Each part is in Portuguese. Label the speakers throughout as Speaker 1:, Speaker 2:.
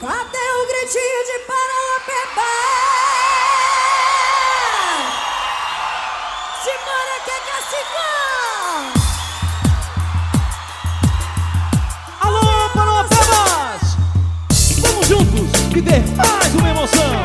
Speaker 1: Cadê o gritinho de Paralampeba? Simbora que é cacifão!
Speaker 2: Alô, Paralampebas! Vamos juntos viver mais uma emoção!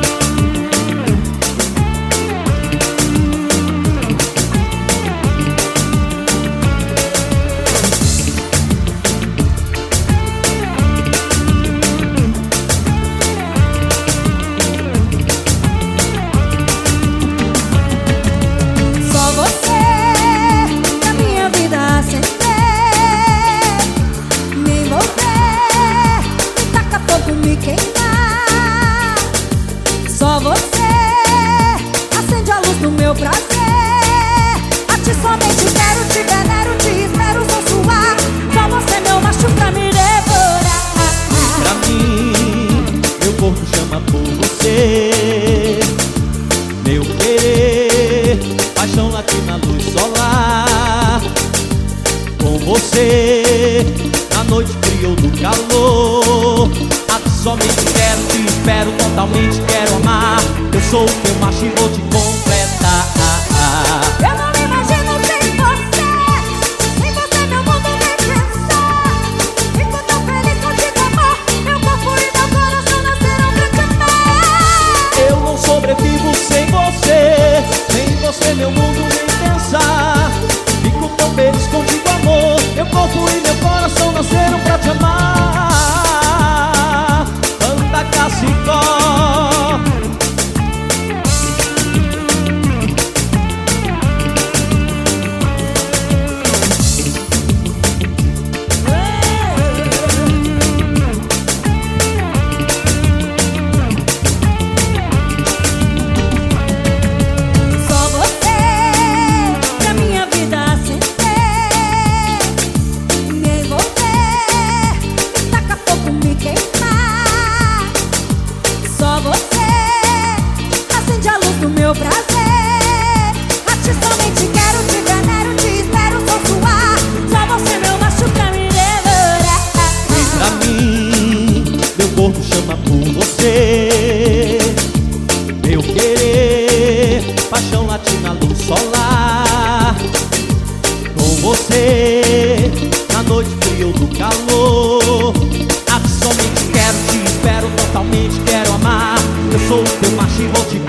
Speaker 1: Só você acende a luz do meu prazer. A ti somente quero, te venero, te espero, sou sua. Só você meu macho pra me devorar.
Speaker 2: Pra mim, meu corpo chama por você. Meu querer, paixão late na luz solar. Com você, na noite fria ou do calor. A ti somente quero, te espero, totalmente quero amar. Eu sou o teu macho e vou te completar.
Speaker 1: Eu não me imagino sem você. Sem você meu mundo nem pensar. Fico tão feliz contigo, amor. Meu corpo e meu coração nasceram pra te amar.
Speaker 2: Eu não sobrevivo sem você. Sem você meu mundo nem pensar. Fico tão feliz contigo, amor. Meu corpo e meu coração nasceram pra te amar. Banda Cacicó.
Speaker 1: Meu prazer, a ti somente quero, te venero, te espero, sou sua. Só você meu macho pra me devorar.
Speaker 2: Pra mim, meu corpo chama por você. Meu querer, paixão late na luz solar. Com você, na noite fria ou do calor. A ti somente quero, te espero, totalmente quero amar. Eu sou o teu macho e vou te